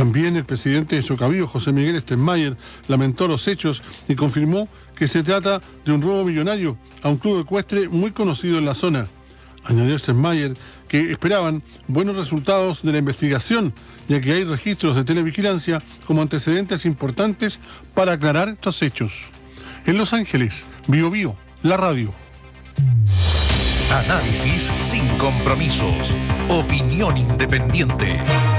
También el presidente de Socavío, José Miguel Stenmayer, lamentó los hechos y confirmó que se trata de un robo millonario a un club ecuestre muy conocido en la zona. Añadió Stenmayer que esperaban buenos resultados de la investigación, ya que hay registros de televigilancia como antecedentes importantes para aclarar estos hechos. En Los Ángeles, Bio, la radio. Análisis sin compromisos. Opinión independiente.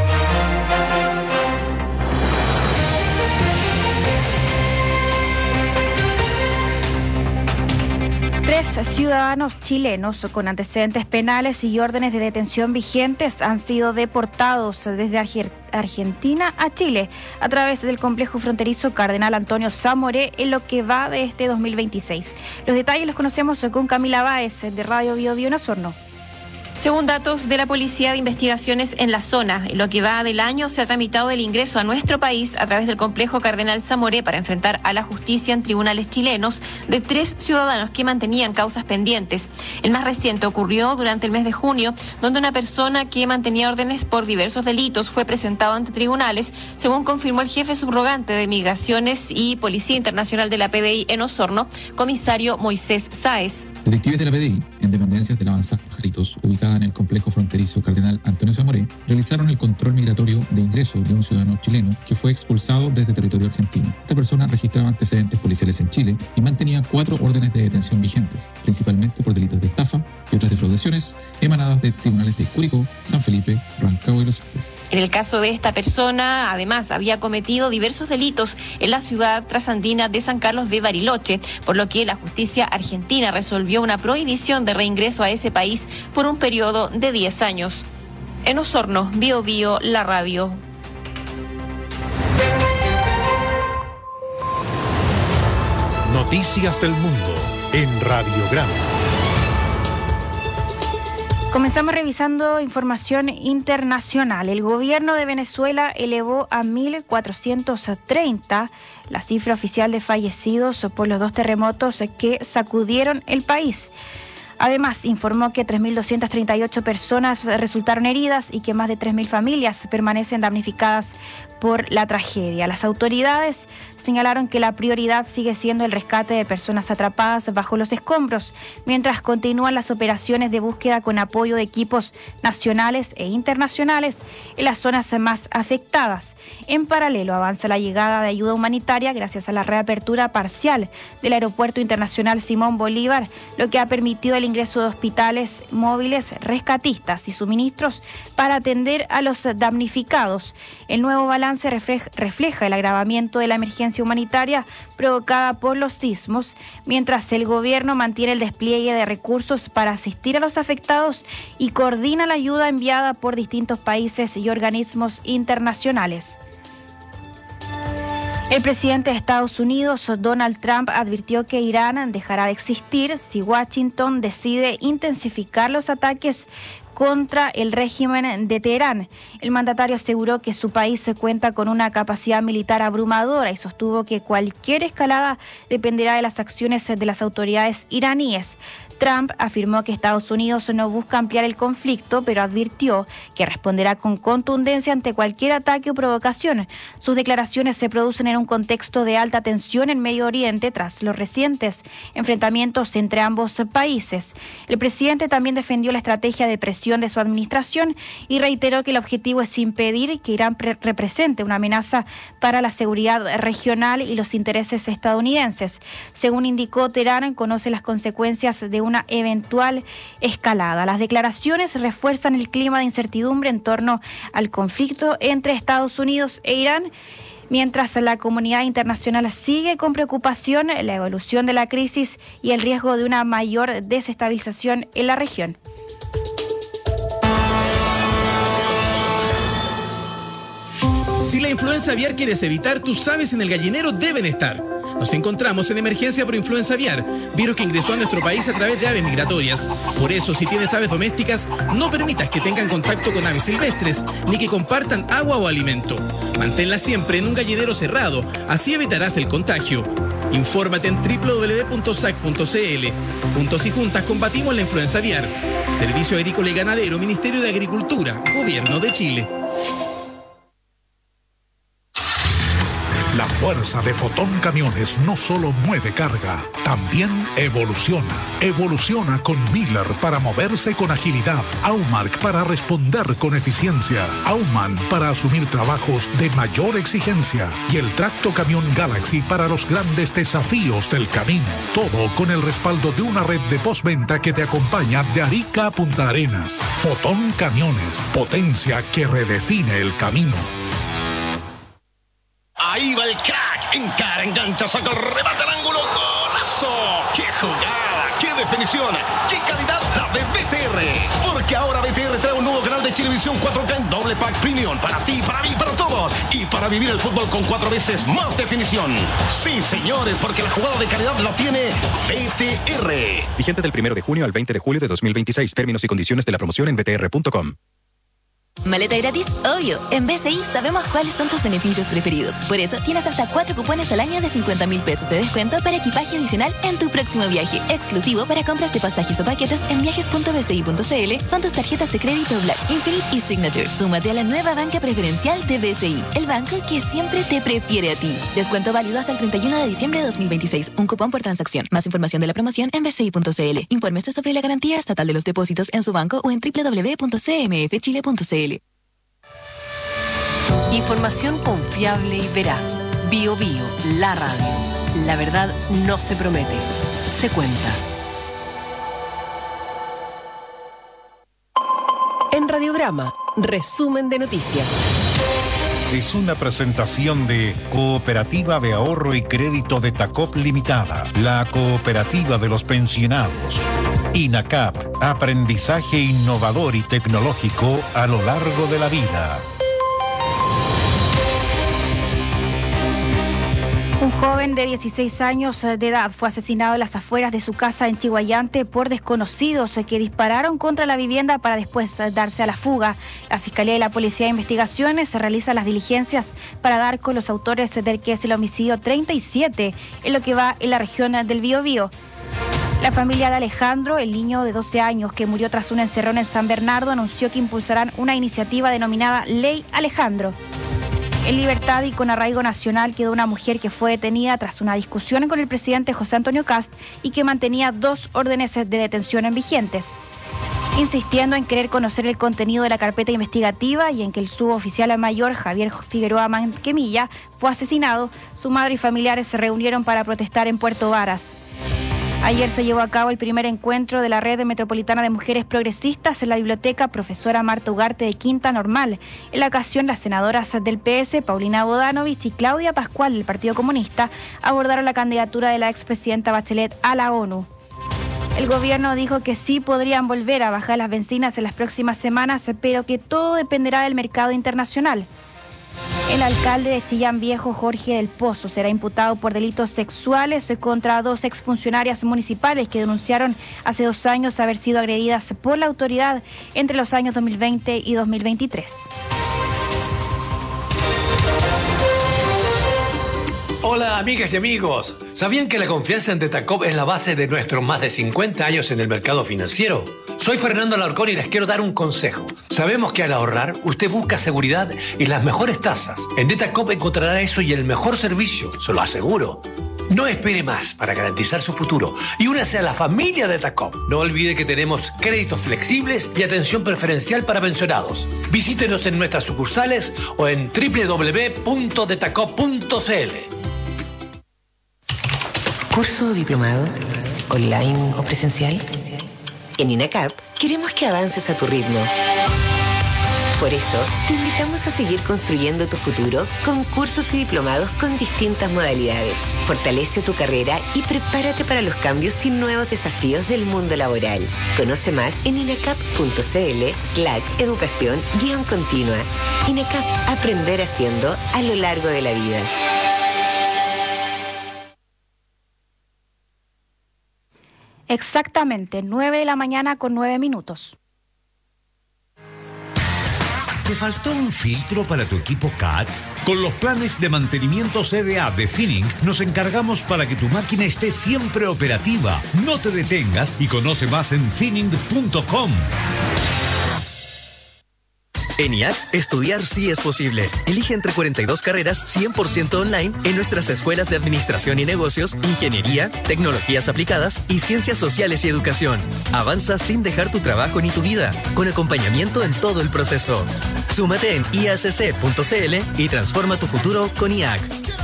Tres ciudadanos chilenos con antecedentes penales y órdenes de detención vigentes han sido deportados desde Argentina a Chile a través del complejo fronterizo Cardenal Antonio Zamoré en lo que va de este 2026. Los detalles los conocemos con Camila Báez de Radio Bio en Osorno. Según datos de la Policía de Investigaciones en la zona, en lo que va del año se ha tramitado el ingreso a nuestro país a través del complejo Cardenal Zamoré para enfrentar a la justicia en tribunales chilenos de 3 ciudadanos que mantenían causas pendientes. El más reciente ocurrió durante el mes de junio, donde una persona que mantenía órdenes por diversos delitos fue presentado ante tribunales, según confirmó el jefe subrogante de Migraciones y Policía Internacional de la PDI en Osorno, comisario Moisés Sáez. Detectives de la PDI, en dependencias de la avanzada Pajaritos, ubicada en el complejo fronterizo Cardenal Antonio Zamoré, realizaron el control migratorio de ingreso de un ciudadano chileno que fue expulsado desde territorio argentino. Esta persona registraba antecedentes policiales en Chile y mantenía 4 órdenes de detención vigentes, principalmente por delitos de estafa y otras defraudaciones emanadas de tribunales de Curicó, San Felipe, Rancagua y Los Andes. En el caso de esta persona, además, había cometido diversos delitos en la ciudad trasandina de San Carlos de Bariloche, por lo que la justicia argentina resolvió una prohibición de reingreso a ese país por un periodo de 10 años. En Osorno, Bio, la radio. Noticias del mundo en Radiograma. Comenzamos revisando información internacional. El gobierno de Venezuela elevó a 1.430 la cifra oficial de fallecidos por los 2 terremotos que sacudieron el país. Además, informó que 3.238 personas resultaron heridas y que más de 3.000 familias permanecen damnificadas por la tragedia. Las autoridades señalaron que la prioridad sigue siendo el rescate de personas atrapadas bajo los escombros, mientras continúan las operaciones de búsqueda con apoyo de equipos nacionales e internacionales en las zonas más afectadas. En paralelo, avanza la llegada de ayuda humanitaria gracias a la reapertura parcial del Aeropuerto Internacional Simón Bolívar, lo que ha permitido el ingreso de hospitales móviles, rescatistas y suministros para atender a los damnificados. El nuevo balance refleja el agravamiento de la emergencia humanitaria provocada por los sismos, mientras el gobierno mantiene el despliegue de recursos para asistir a los afectados y coordina la ayuda enviada por distintos países y organismos internacionales. El presidente de Estados Unidos, Donald Trump, advirtió que Irán dejará de existir si Washington decide intensificar los ataques contra el régimen de Teherán. El mandatario aseguró que su país cuenta con una capacidad militar abrumadora y sostuvo que cualquier escalada dependerá de las acciones de las autoridades iraníes. Trump afirmó que Estados Unidos no busca ampliar el conflicto, pero advirtió que responderá con contundencia ante cualquier ataque o provocación. Sus declaraciones se producen en un contexto de alta tensión en Medio Oriente tras los recientes enfrentamientos entre ambos países. El presidente también defendió la estrategia de presión de su administración y reiteró que el objetivo es impedir que Irán represente una amenaza para la seguridad regional y los intereses estadounidenses. Según indicó, Teherán conoce las consecuencias de una eventual escalada. Las declaraciones refuerzan el clima de incertidumbre en torno al conflicto entre Estados Unidos e Irán, mientras la comunidad internacional sigue con preocupación la evolución de la crisis y el riesgo de una mayor desestabilización en la región. Si la influenza aviar quieres evitar, tus aves en el gallinero deben estar. Nos encontramos en emergencia por influenza aviar, virus que ingresó a nuestro país a través de aves migratorias. Por eso, si tienes aves domésticas, no permitas que tengan contacto con aves silvestres, ni que compartan agua o alimento. Manténlas siempre en un gallinero cerrado, así evitarás el contagio. Infórmate en www.sac.cl. Juntos y juntas combatimos la influenza aviar. Servicio Agrícola y Ganadero, Ministerio de Agricultura, Gobierno de Chile. fuerza de Fotón Camiones no solo mueve carga, también evoluciona. Evoluciona con Miller para moverse con agilidad, Aumark para responder con eficiencia, Aumann para asumir trabajos de mayor exigencia y el Tracto Camión Galaxy para los grandes desafíos del camino. Todo con el respaldo de una red de postventa que te acompaña de Arica a Punta Arenas. Fotón Camiones, potencia que redefine el camino. Ahí va el crack, encara, engancha, saca el remate al ángulo, ¡golazo! ¡Qué jugada! ¡Qué definición! ¡Qué calidad la de BTR! Porque ahora BTR trae un nuevo canal de Chilevisión 4K en doble pack premium para ti, para mí, para todos y para vivir el fútbol con 4 veces más definición. Sí, señores, porque la jugada de calidad la tiene BTR. Vigente del 1 de junio al 20 de julio de 2026. Términos y condiciones de la promoción en btr.com. ¿Maleta gratis? Obvio. En BCI sabemos cuáles son tus beneficios preferidos. Por eso tienes hasta 4 cupones al año de 50.000 pesos de descuento para equipaje adicional en tu próximo viaje. Exclusivo para compras de pasajes o paquetes en viajes.bci.cl con tus tarjetas de crédito Black, Infinite y Signature. Súmate a la nueva banca preferencial de BCI, el banco que siempre te prefiere a ti. Descuento válido hasta el 31 de diciembre de 2026. Un cupón por transacción. Más información de la promoción en bci.cl. Infórmese sobre la garantía estatal de los depósitos en su banco o en www.cmfchile.cl. Información confiable y veraz. Bio Bio, la radio. La verdad no se promete, se cuenta. En Radiograma, resumen de noticias. Es una presentación de Cooperativa de Ahorro y Crédito de Tacop Limitada, la cooperativa de los pensionados. INACAP, aprendizaje innovador y tecnológico a lo largo de la vida. Un joven de 16 años de edad fue asesinado en las afueras de su casa en Chiguayante por desconocidos que dispararon contra la vivienda para después darse a la fuga. La Fiscalía y la Policía de Investigaciones realizan las diligencias para dar con los autores del que es el homicidio 37 en lo que va en la región del Biobío. La familia de Alejandro, el niño de 12 años que murió tras un encerrón en San Bernardo, anunció que impulsarán una iniciativa denominada Ley Alejandro. En libertad y con arraigo nacional quedó una mujer que fue detenida tras una discusión con el presidente José Antonio Kast y que mantenía 2 órdenes de detención vigentes. Insistiendo en querer conocer el contenido de la carpeta investigativa y en que el suboficial mayor Javier Figueroa Manquemilla fue asesinado, su madre y familiares se reunieron para protestar en Puerto Varas. Ayer se llevó a cabo el primer encuentro de la Red Metropolitana de Mujeres Progresistas en la biblioteca Profesora Marta Ugarte de Quinta Normal. En la ocasión, las senadoras del PS, Paulina Bodanovich y Claudia Pascual del Partido Comunista, abordaron la candidatura de la expresidenta Bachelet a la ONU. El gobierno dijo que sí podrían volver a bajar las bencinas en las próximas semanas, pero que todo dependerá del mercado internacional. El alcalde de Chillán Viejo, Jorge del Pozo, será imputado por delitos sexuales contra 2 exfuncionarias municipales que denunciaron hace 2 años haber sido agredidas por la autoridad entre los años 2020 y 2023. Hola amigas y amigos, ¿sabían que la confianza en Tetacop es la base de nuestros más de 50 años en el mercado financiero? Soy Fernando Alarcón y les quiero dar un consejo. Sabemos que al ahorrar usted busca seguridad y las mejores tasas. En Tetacop encontrará eso y el mejor servicio, se lo aseguro. No espere más para garantizar su futuro y únase a la familia de Tetacop. No olvide que tenemos créditos flexibles y atención preferencial para pensionados. Visítenos en nuestras sucursales o en www.tetacop.cl. ¿Curso o diplomado? ¿Online o presencial? En INACAP queremos que avances a tu ritmo. Por eso, te invitamos a seguir construyendo tu futuro con cursos y diplomados con distintas modalidades. Fortalece tu carrera y prepárate para los cambios y nuevos desafíos del mundo laboral. Conoce más en inacap.cl/educación-continua. INACAP, aprender haciendo a lo largo de la vida. Exactamente, 9 de la mañana con 9 minutos. ¿Te faltó un filtro para tu equipo CAT? Con los planes de mantenimiento CDA de Finning nos encargamos para que tu máquina esté siempre operativa. No te detengas y conoce más en finning.com. En IAC, estudiar sí es posible. Elige entre 42 carreras 100% online en nuestras escuelas de Administración y Negocios, Ingeniería, Tecnologías Aplicadas y Ciencias Sociales y Educación. Avanza sin dejar tu trabajo ni tu vida, con acompañamiento en todo el proceso. Súmate en iacc.cl y transforma tu futuro con IAC.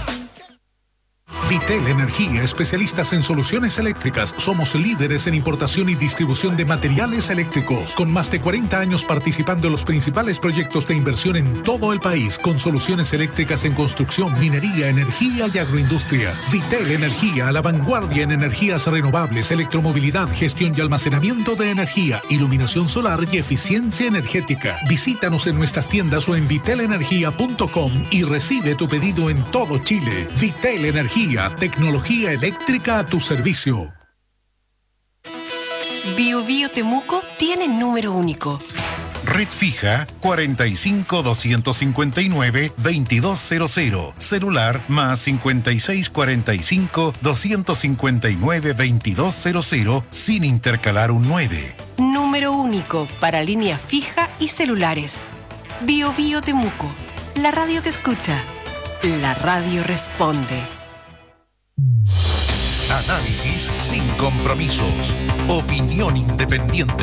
Vitel Energía, especialistas en soluciones eléctricas. Somos líderes en importación y distribución de materiales eléctricos, con más de 40 años participando en los principales proyectos de inversión en todo el país, con soluciones eléctricas en construcción, minería, energía y agroindustria. Vitel Energía, a la vanguardia en energías renovables, electromovilidad, gestión y almacenamiento de energía, iluminación solar y eficiencia energética. Visítanos en nuestras tiendas o en vitelenergia.com y recibe tu pedido en todo Chile. Vitel Energía, tecnología eléctrica a tu servicio. Bio Bio Temuco tiene número único. Red fija 45-259-2200. Celular más 5645-259-2200 sin intercalar un 9. Número único para línea fija y celulares. Bio Bio Temuco. La radio te escucha. La radio responde. Análisis sin compromisos. Opinión independiente.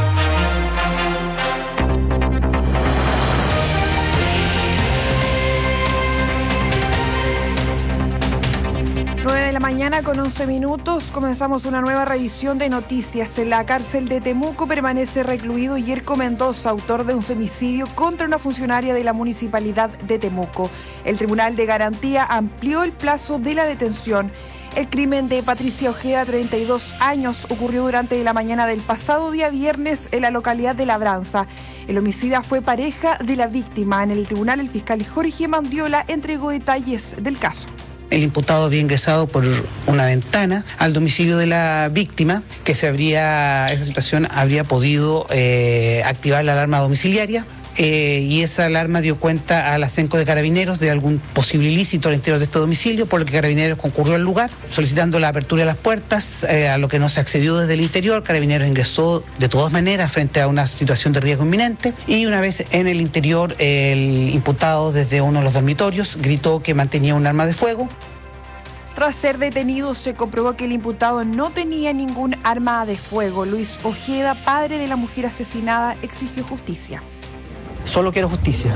De la mañana con 11 minutos comenzamos una nueva revisión de noticias. En la cárcel de Temuco permanece recluido Yerko Mendoza, autor de un femicidio contra una funcionaria de la municipalidad de Temuco. El Tribunal de Garantía amplió el plazo de la detención. El crimen de Patricia Ojeda, 32 años, ocurrió durante la mañana del pasado día viernes en la localidad de Labranza. El homicida fue pareja de la víctima. En el tribunal, el fiscal Jorge Mandiola entregó detalles del caso. El imputado había ingresado por una ventana al domicilio de la víctima, que esa situación habría podido activar la alarma domiciliaria. Y esa alarma dio cuenta a la CENCO de Carabineros de algún posible ilícito al interior de este domicilio, por lo que Carabineros concurrió al lugar solicitando la apertura de las puertas, a lo que no se accedió desde el interior. Carabineros ingresó de todas maneras frente a una situación de riesgo inminente, y una vez en el interior, el imputado desde uno de los dormitorios gritó que mantenía un arma de fuego. Tras ser detenido, se comprobó que el imputado no tenía ningún arma de fuego. Luis Ojeda, padre de la mujer asesinada, exigió justicia. Solo quiero justicia,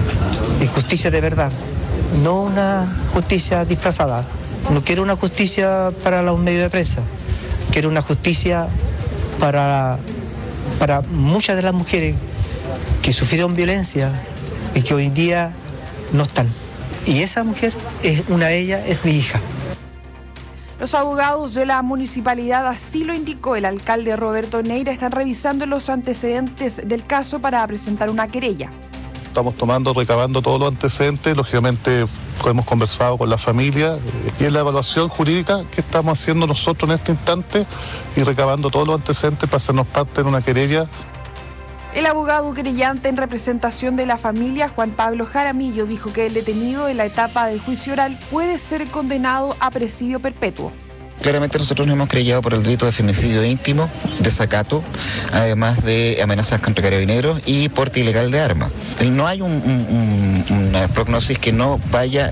y justicia de verdad, no una justicia disfrazada. No quiero una justicia para los medios de prensa, quiero una justicia para muchas de las mujeres que sufrieron violencia y que hoy en día no están. Y esa mujer, una de ellas, es mi hija. Los abogados de la municipalidad, así lo indicó el alcalde Roberto Neira, están revisando los antecedentes del caso para presentar una querella. Estamos recabando todos los antecedentes, lógicamente hemos conversado con la familia y es la evaluación jurídica que estamos haciendo nosotros en este instante y recabando todos los antecedentes para hacernos parte de una querella. El abogado querellante en representación de la familia, Juan Pablo Jaramillo, dijo que el detenido en la etapa del juicio oral puede ser condenado a presidio perpetuo. Claramente nosotros nos hemos querellado por el delito de femicidio íntimo, desacato, además de amenazas contra carabineros y porte ilegal de armas. No hay una prognosis que no vaya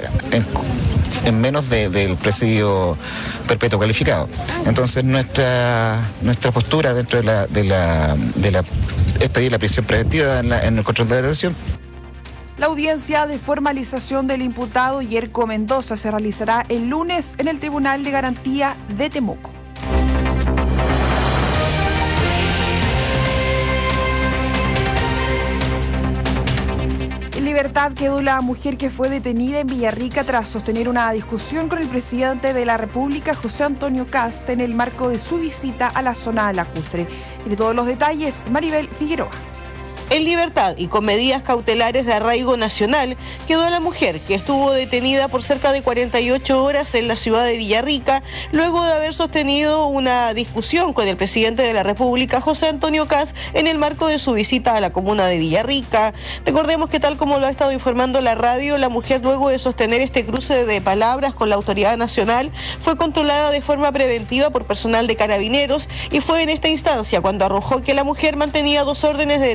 en menos del presidio perpetuo calificado. Entonces nuestra postura dentro de la es pedir la prisión preventiva en el control de detención. La audiencia de formalización del imputado Yerko Mendoza se realizará el lunes en el Tribunal de Garantía de Temuco. En libertad quedó la mujer que fue detenida en Villarrica tras sostener una discusión con el presidente de la República, José Antonio Kast, en el marco de su visita a la zona lacustre. Y de todos los detalles, Maribel Figueroa. En libertad y con medidas cautelares de arraigo nacional, quedó la mujer que estuvo detenida por cerca de 48 horas en la ciudad de Villarrica, luego de haber sostenido una discusión con el presidente de la República, José Antonio Kast, en el marco de su visita a la comuna de Villarrica. Recordemos que, tal como lo ha estado informando la radio, la mujer, luego de sostener este cruce de palabras con la autoridad nacional, fue controlada de forma preventiva por personal de Carabineros, y fue en esta instancia cuando arrojó que la mujer mantenía 2 órdenes de detención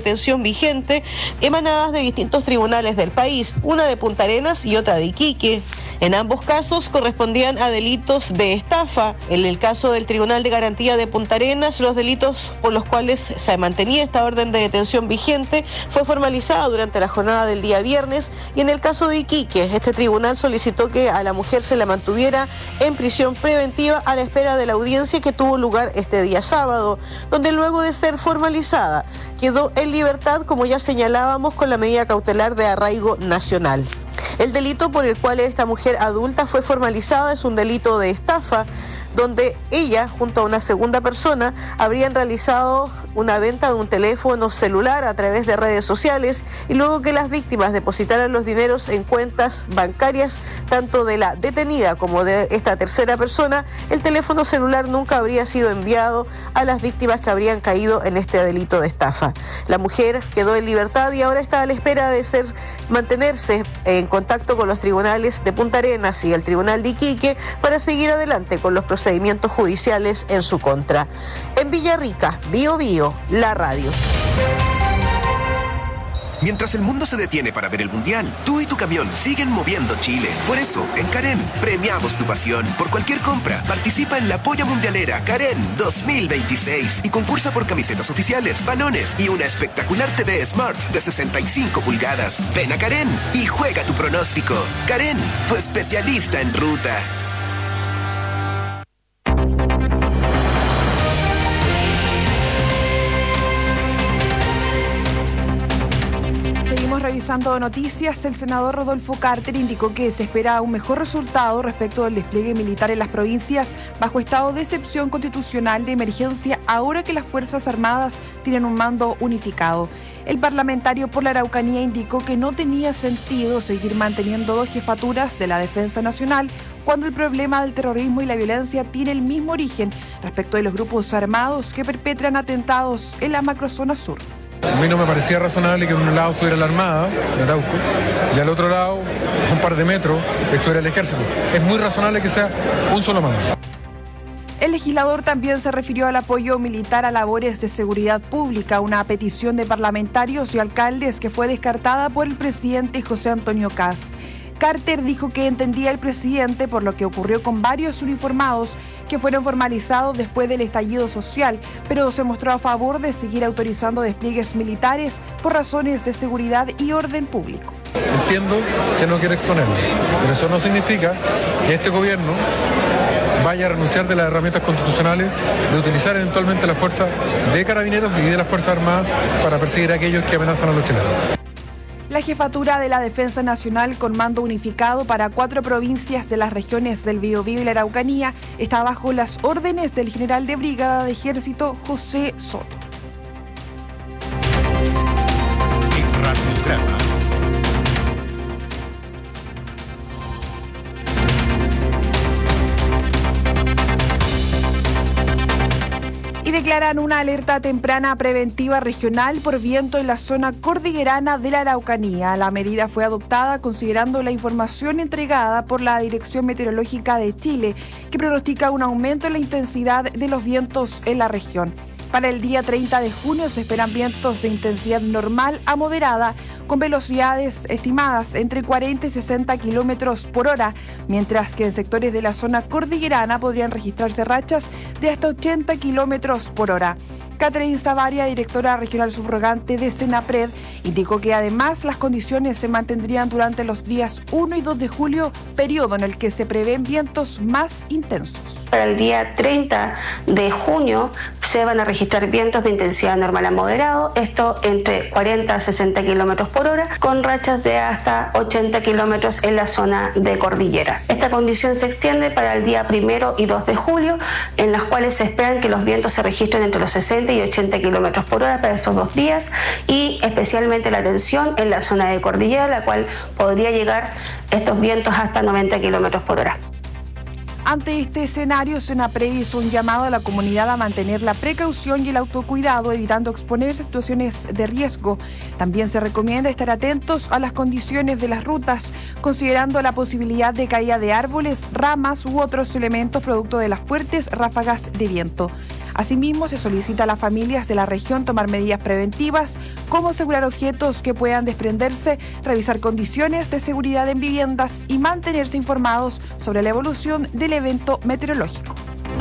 vigente, emanadas de distintos tribunales del país, una de Punta Arenas y otra de Iquique. En ambos casos correspondían a delitos de estafa. En el caso del Tribunal de Garantía de Punta Arenas, los delitos por los cuales se mantenía esta orden de detención vigente fue formalizada durante la jornada del día viernes, y en el caso de Iquique, este tribunal solicitó que a la mujer se la mantuviera en prisión preventiva a la espera de la audiencia que tuvo lugar este día sábado, donde luego de ser formalizada quedó en libertad, como ya señalábamos, con la medida cautelar de arraigo nacional. El delito por el cual esta mujer adulta fue formalizada es un delito de estafa, donde ella, junto a una segunda persona, habrían realizado una venta de un teléfono celular a través de redes sociales, y luego que las víctimas depositaran los dineros en cuentas bancarias tanto de la detenida como de esta tercera persona, el teléfono celular nunca habría sido enviado a las víctimas que habrían caído en este delito de estafa. La mujer quedó en libertad y ahora está a la espera de mantenerse en contacto con los tribunales de Punta Arenas y el Tribunal de Iquique para seguir adelante con los procedimientos judiciales en su contra. En Villarrica, Bío Bío, la radio. Mientras el mundo se detiene para ver el Mundial, tú y tu camión siguen moviendo Chile. Por eso, en Karen, premiamos tu pasión. Por cualquier compra, participa en la Polla Mundialera Karen 2026 y concursa por camisetas oficiales, balones y una espectacular TV Smart de 65 pulgadas. Ven a Karen y juega tu pronóstico. Karen, tu especialista en ruta. Revisando noticias, el senador Rodolfo Carter indicó que se espera un mejor resultado respecto del despliegue militar en las provincias bajo estado de excepción constitucional de emergencia, ahora que las Fuerzas Armadas tienen un mando unificado. El parlamentario por la Araucanía indicó que no tenía sentido seguir manteniendo dos jefaturas de la Defensa Nacional cuando el problema del terrorismo y la violencia tiene el mismo origen respecto de los grupos armados que perpetran atentados en la macrozona sur. A mí no me parecía razonable que en un lado estuviera la Armada, en Arauco, y al otro lado, a un par de metros, estuviera el Ejército. Es muy razonable que sea un solo mando. El legislador también se refirió al apoyo militar a labores de seguridad pública, una petición de parlamentarios y alcaldes que fue descartada por el presidente José Antonio Kast. Carter dijo que entendía el presidente por lo que ocurrió con varios uniformados que fueron formalizados después del estallido social, pero se mostró a favor de seguir autorizando despliegues militares por razones de seguridad y orden público. Entiendo que no quiere exponerlo, pero eso no significa que este gobierno vaya a renunciar de las herramientas constitucionales de utilizar eventualmente la fuerza de carabineros y de las Fuerzas Armadas para perseguir a aquellos que amenazan a los chilenos. La jefatura de la Defensa Nacional con mando unificado para 4 provincias de las regiones del Biobío y la Araucanía está bajo las órdenes del general de brigada de ejército José Soto. En Radiograma. Y declaran una alerta temprana preventiva regional por viento en la zona cordillerana de la Araucanía. La medida fue adoptada considerando la información entregada por la Dirección Meteorológica de Chile, que pronostica un aumento en la intensidad de los vientos en la región. Para el día 30 de junio se esperan vientos de intensidad normal a moderada, con velocidades estimadas entre 40 y 60 kilómetros por hora, mientras que en sectores de la zona cordillerana podrían registrarse rachas de hasta 80 kilómetros por hora. Catherine Savaria, directora regional subrogante de Senapred, indicó que además las condiciones se mantendrían durante los días 1 y 2 de julio, periodo en el que se prevén vientos más intensos. Para el día 30 de junio se van a registrar vientos de intensidad normal a moderado, esto entre 40 a 60 kilómetros por hora, con rachas de hasta 80 kilómetros en la zona de cordillera. Esta condición se extiende para el día 1 y 2 de julio, en las cuales se esperan que los vientos se registren entre los 60 y 80 kilómetros por hora para estos 2 días, y especialmente la tensión en la zona de cordillera, la cual podría llegar estos vientos hasta 90 kilómetros por hora. Ante este escenario, Senapred hizo un llamado a la comunidad a mantener la precaución y el autocuidado, evitando exponerse a situaciones de riesgo. También se recomienda estar atentos a las condiciones de las rutas, considerando la posibilidad de caída de árboles, ramas u otros elementos producto de las fuertes ráfagas de viento. Asimismo, se solicita a las familias de la región tomar medidas preventivas, como asegurar objetos que puedan desprenderse, revisar condiciones de seguridad en viviendas y mantenerse informados sobre la evolución del evento meteorológico.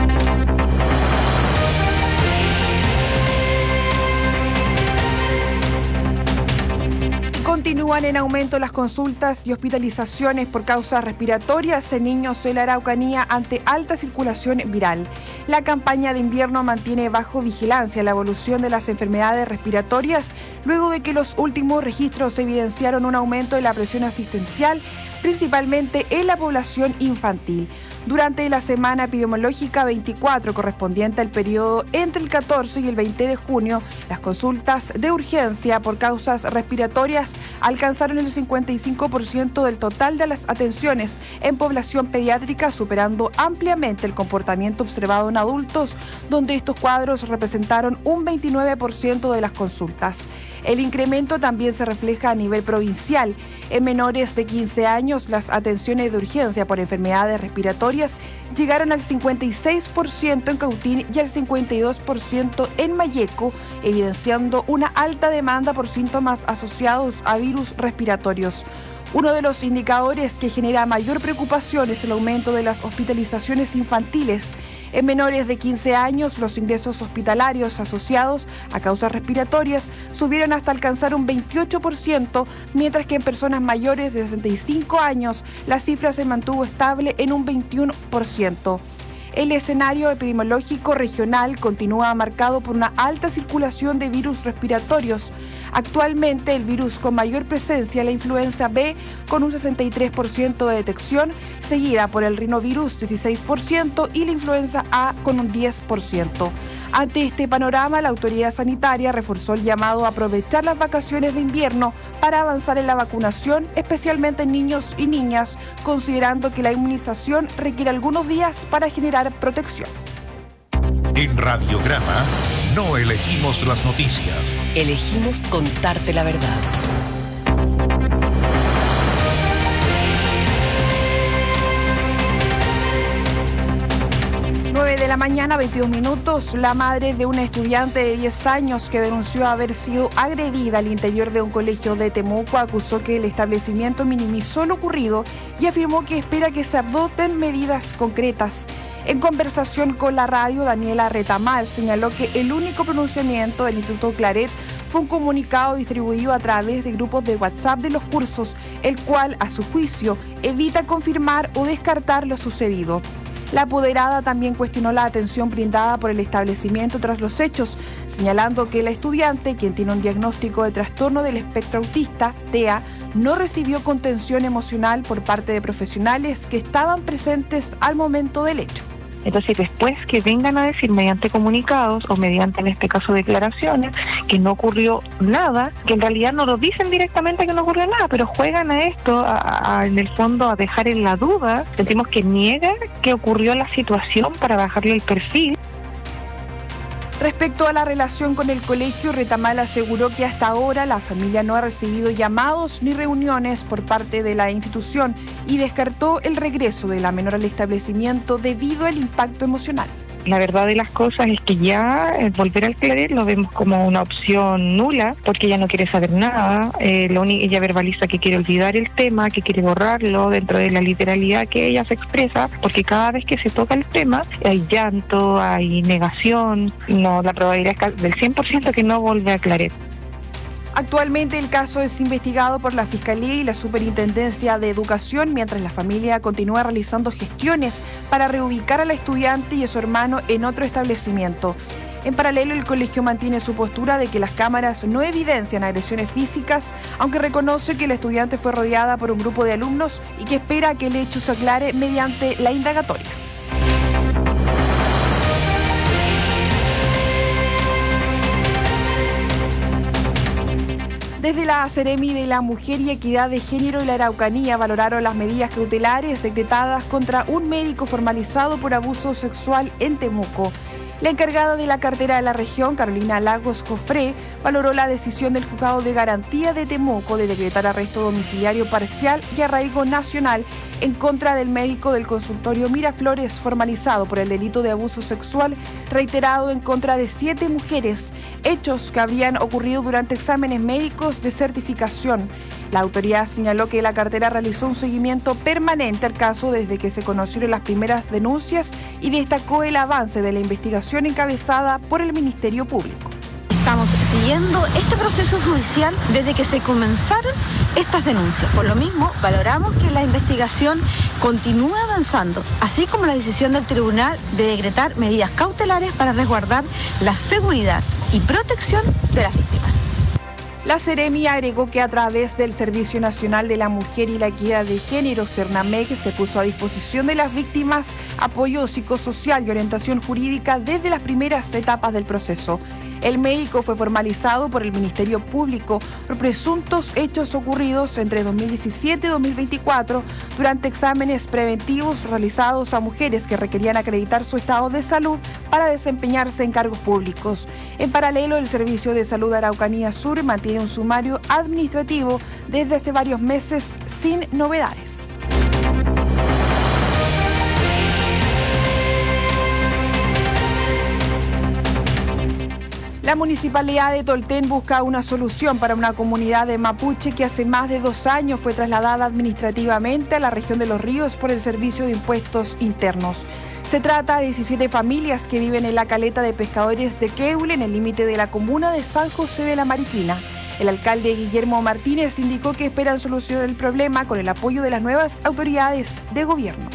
Continúan en aumento las consultas y hospitalizaciones por causas respiratorias en niños en la Araucanía ante alta circulación viral. La campaña de invierno mantiene bajo vigilancia la evolución de las enfermedades respiratorias, luego de que los últimos registros evidenciaron un aumento de la presión asistencial, principalmente en la población infantil. Durante la semana epidemiológica 24, correspondiente al periodo entre el 14 y el 20 de junio, las consultas de urgencia por causas respiratorias alcanzaron el 55% del total de las atenciones en población pediátrica, superando ampliamente el comportamiento observado en adultos, donde estos cuadros representaron un 29% de las consultas. El incremento también se refleja a nivel provincial. En menores de 15 años, las atenciones de urgencia por enfermedades respiratorias llegaron al 56% en Cautín y al 52% en Malleco, evidenciando una alta demanda por síntomas asociados a virus respiratorios. Uno de los indicadores que genera mayor preocupación es el aumento de las hospitalizaciones infantiles. En menores de 15 años, los ingresos hospitalarios asociados a causas respiratorias subieron hasta alcanzar un 28%, mientras que en personas mayores de 65 años la cifra se mantuvo estable en un 21%. El escenario epidemiológico regional continúa marcado por una alta circulación de virus respiratorios. Actualmente, el virus con mayor presencia es la influenza B, con un 63% de detección, seguida por el rinovirus 16% y la influenza A con un 10%. Ante este panorama, la autoridad sanitaria reforzó el llamado a aprovechar las vacaciones de invierno para avanzar en la vacunación, especialmente en niños y niñas, considerando que la inmunización requiere algunos días para generar protección. En Radiograma no elegimos las noticias. Elegimos contarte la verdad. 9 de la mañana, 22 minutos. La madre de una estudiante de 10 años que denunció haber sido agredida al interior de un colegio de Temuco acusó que el establecimiento minimizó lo ocurrido y afirmó que espera que se adopten medidas concretas. En conversación con la radio, Daniela Retamal señaló que el único pronunciamiento del Instituto Claret fue un comunicado distribuido a través de grupos de WhatsApp de los cursos, el cual, a su juicio, evita confirmar o descartar lo sucedido. La apoderada también cuestionó la atención brindada por el establecimiento tras los hechos, señalando que la estudiante, quien tiene un diagnóstico de trastorno del espectro autista, TEA, no recibió contención emocional por parte de profesionales que estaban presentes al momento del hecho. Entonces, después que vengan a decir mediante comunicados o mediante, en este caso, declaraciones, que no ocurrió nada, que en realidad no lo dicen directamente que no ocurrió nada, pero juegan a esto, en el fondo, a dejar en la duda, sentimos que niegan que ocurrió la situación para bajarle el perfil. Respecto a la relación con el colegio, Retamal aseguró que hasta ahora la familia no ha recibido llamados ni reuniones por parte de la institución y descartó el regreso de la menor al establecimiento debido al impacto emocional. La verdad de las cosas es que ya volver al Claret lo vemos como una opción nula, porque ella no quiere saber nada. Ella verbaliza que quiere olvidar el tema, que quiere borrarlo dentro de la literalidad que ella se expresa, porque cada vez que se toca el tema hay llanto, hay negación. No, la probabilidad es del 100% que no vuelve a Claret. Actualmente el caso es investigado por la Fiscalía y la Superintendencia de Educación, mientras la familia continúa realizando gestiones para reubicar a la estudiante y a su hermano en otro establecimiento. En paralelo, el colegio mantiene su postura de que las cámaras no evidencian agresiones físicas, aunque reconoce que la estudiante fue rodeada por un grupo de alumnos y que espera que el hecho se aclare mediante la indagatoria. Desde la Seremi de la Mujer y Equidad de Género y la Araucanía valoraron las medidas cautelares decretadas contra un médico formalizado por abuso sexual en Temuco. La encargada de la cartera de la región, Carolina Lagos Cofré, valoró la decisión del Juzgado de Garantía de Temuco de decretar arresto domiciliario parcial y arraigo nacional en contra del médico del consultorio Miraflores formalizado por el delito de abuso sexual reiterado en contra de 7 mujeres, hechos que habrían ocurrido durante exámenes médicos de certificación. La autoridad señaló que la cartera realizó un seguimiento permanente al caso desde que se conocieron las primeras denuncias y destacó el avance de la investigación encabezada por el Ministerio Público. Estamos siguiendo este proceso judicial desde que se comenzaron estas denuncias. Por lo mismo, valoramos que la investigación continúa avanzando, así como la decisión del tribunal de decretar medidas cautelares para resguardar la seguridad y protección de las víctimas. La Seremi agregó que a través del Servicio Nacional de la Mujer y la Equidad de Género, CERNAMEG, se puso a disposición de las víctimas apoyo psicosocial y orientación jurídica desde las primeras etapas del proceso. El médico fue formalizado por el Ministerio Público por presuntos hechos ocurridos entre 2017 y 2024 durante exámenes preventivos realizados a mujeres que requerían acreditar su estado de salud para desempeñarse en cargos públicos. En paralelo, el Servicio de Salud de Araucanía Sur mantiene un sumario administrativo desde hace varios meses sin novedades. La Municipalidad de Tolten busca una solución para una comunidad de mapuche que hace más de 2 años fue trasladada administrativamente a la región de Los Ríos por el Servicio de Impuestos Internos. Se trata de 17 familias que viven en la caleta de pescadores de Queule, en el límite de la comuna de San José de la Mariquina. El alcalde Guillermo Martínez indicó que esperan solucionar el problema con el apoyo de las nuevas autoridades de gobierno.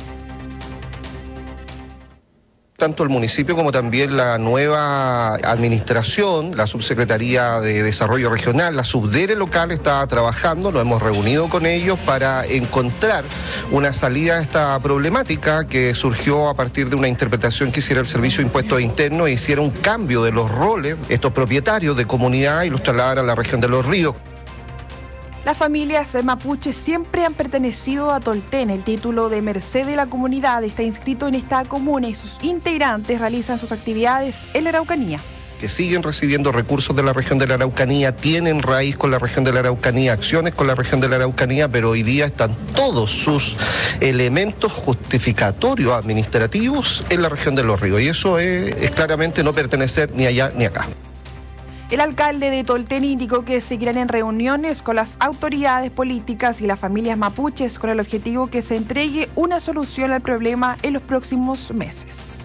Tanto el municipio como también la nueva administración, la Subsecretaría de Desarrollo Regional, la Subdere local está trabajando, nos hemos reunido con ellos para encontrar una salida a esta problemática que surgió a partir de una interpretación que hiciera el Servicio de Impuestos Internos e hiciera un cambio de los roles, estos propietarios de comunidad, y los trasladaran a la región de Los Ríos. Las familias mapuches siempre han pertenecido a Tolten. El título de merced de la comunidad está inscrito en esta comuna y sus integrantes realizan sus actividades en la Araucanía. Que siguen recibiendo recursos de la región de la Araucanía, tienen raíz con la región de la Araucanía, acciones con la región de la Araucanía, pero hoy día están todos sus elementos justificatorios administrativos en la región de Los Ríos. Y eso es claramente no pertenecer ni allá ni acá. El alcalde de Tolten indicó que seguirán en reuniones con las autoridades políticas y las familias mapuches con el objetivo que se entregue una solución al problema en los próximos meses.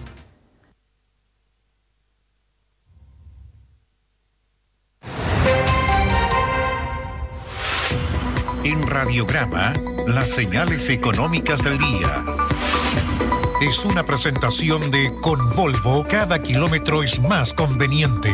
En Radiograma, las señales económicas del día. Es una presentación de Con Volvo, cada kilómetro es más conveniente.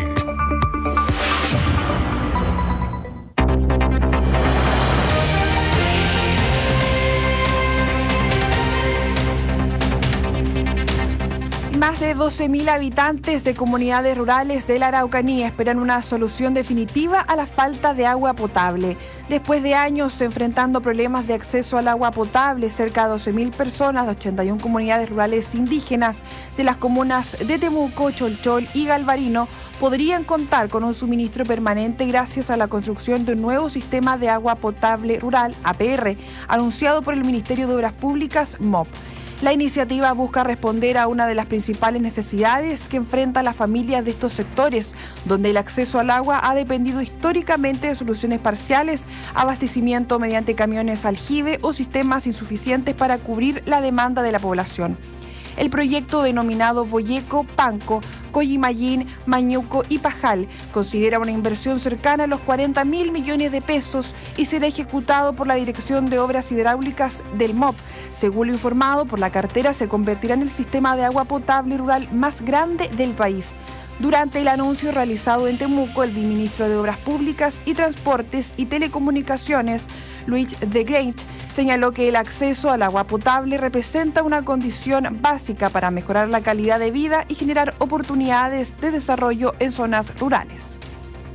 Más de 12.000 habitantes de comunidades rurales de la Araucanía esperan una solución definitiva a la falta de agua potable. Después de años enfrentando problemas de acceso al agua potable, cerca de 12.000 personas de 81 comunidades rurales indígenas de las comunas de Temuco, Cholchol y Galvarino podrían contar con un suministro permanente gracias a la construcción de un nuevo sistema de agua potable rural, APR, anunciado por el Ministerio de Obras Públicas, MOP. La iniciativa busca responder a una de las principales necesidades que enfrentan las familias de estos sectores, donde el acceso al agua ha dependido históricamente de soluciones parciales, abastecimiento mediante camiones aljibe o sistemas insuficientes para cubrir la demanda de la población. El proyecto denominado Boyeco, Panco, Coyimayín, Mañuco y Pajal considera una inversión cercana a los 40.000 millones de pesos y será ejecutado por la Dirección de Obras Hidráulicas del MOP. Según lo informado por la cartera, se convertirá en el sistema de agua potable rural más grande del país. Durante el anuncio realizado en Temuco, el viceministro de Obras Públicas y Transportes y Telecomunicaciones, Luis de Grange, señaló que el acceso al agua potable representa una condición básica para mejorar la calidad de vida y generar oportunidades de desarrollo en zonas rurales.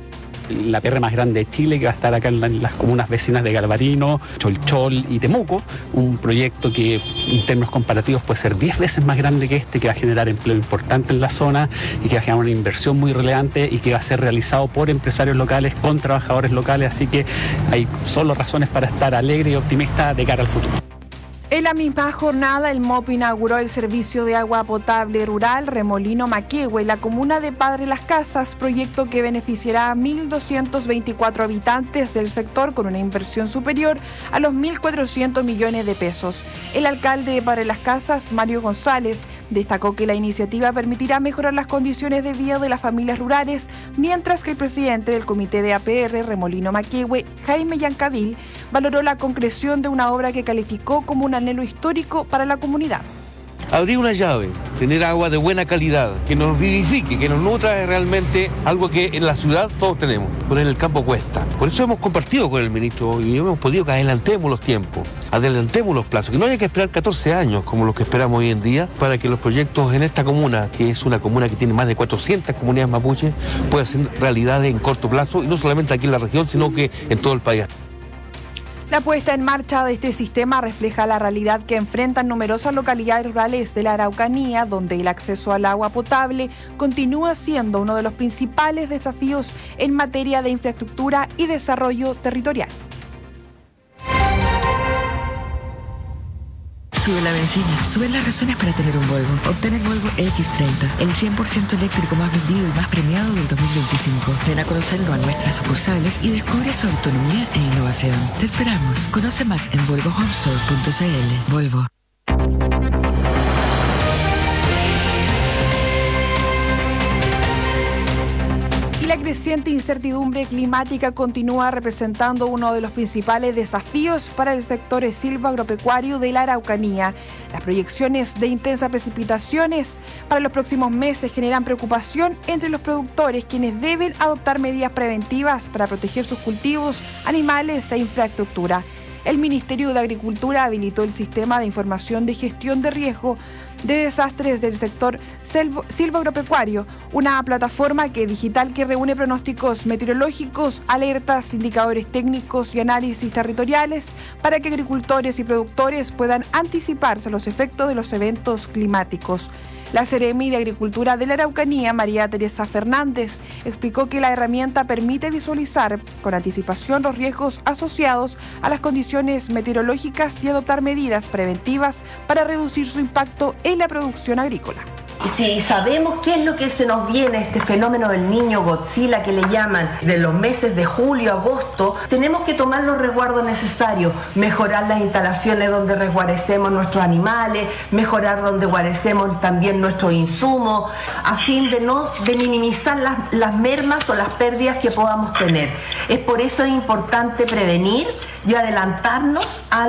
la PR más grande de Chile, que va a estar acá en las comunas vecinas de Galvarino, Cholchol y Temuco, un proyecto que en términos comparativos puede ser 10 veces más grande que este, que va a generar empleo importante en la zona y que va a generar una inversión muy relevante y que va a ser realizado por empresarios locales con trabajadores locales, así que hay solo razones para estar alegre y optimista de cara al futuro. En la misma jornada, el MOP inauguró el servicio de agua potable rural Remolino Maquehue en la comuna de Padre Las Casas, proyecto que beneficiará a 1.224 habitantes del sector con una inversión superior a los 1.400 millones de pesos. El alcalde de Padre Las Casas, Mario González, destacó que la iniciativa permitirá mejorar las condiciones de vida de las familias rurales, mientras que el presidente del comité de APR Remolino Maquehue, Jaime Yancavil, valoró la concreción de una obra que calificó como un anhelo histórico para la comunidad. Abrir una llave, tener agua de buena calidad, que nos vivifique, que nos nutra, es realmente algo que en la ciudad todos tenemos, pero en el campo cuesta. Por eso hemos compartido con el ministro y hemos podido que adelantemos los tiempos, adelantemos los plazos, que no haya que esperar 14 años como los que esperamos hoy en día para que los proyectos en esta comuna, que es una comuna que tiene más de 400 comunidades mapuches, puedan ser realidades en corto plazo y no solamente aquí en la región, sino que en todo el país. La puesta en marcha de este sistema refleja la realidad que enfrentan numerosas localidades rurales de la Araucanía, donde el acceso al agua potable continúa siendo uno de los principales desafíos en materia de infraestructura y desarrollo territorial. Sube la benzina, suben las razones para tener un Volvo. Obtén el Volvo X30, el 100% eléctrico más vendido y más premiado del 2025. Ven a conocerlo a nuestras sucursales y descubre su autonomía e innovación. Te esperamos. Conoce más en volvohomestore.cl. Volvo. La creciente incertidumbre climática continúa representando uno de los principales desafíos para el sector silvoagropecuario de la Araucanía. Las proyecciones de intensas precipitaciones para los próximos meses generan preocupación entre los productores, quienes deben adoptar medidas preventivas para proteger sus cultivos, animales e infraestructura. El Ministerio de Agricultura habilitó el Sistema de Información de Gestión de Riesgo de Desastres del sector silvoagropecuario, una plataforma digital que reúne pronósticos meteorológicos, alertas, indicadores técnicos y análisis territoriales para que agricultores y productores puedan anticiparse a los efectos de los eventos climáticos. La Seremi de Agricultura de la Araucanía, María Teresa Fernández, explicó que la herramienta permite visualizar con anticipación los riesgos asociados a las condiciones meteorológicas y adoptar medidas preventivas para reducir su impacto en la producción agrícola. Si sabemos qué es lo que se nos viene, este fenómeno del Niño Godzilla que le llaman, de los meses de julio a agosto, tenemos que tomar los resguardos necesarios, mejorar las instalaciones donde resguardecemos nuestros animales, mejorar donde guarecemos también nuestros insumos, a fin de minimizar las mermas o las pérdidas que podamos tener. Es por eso importante prevenir y adelantarnos a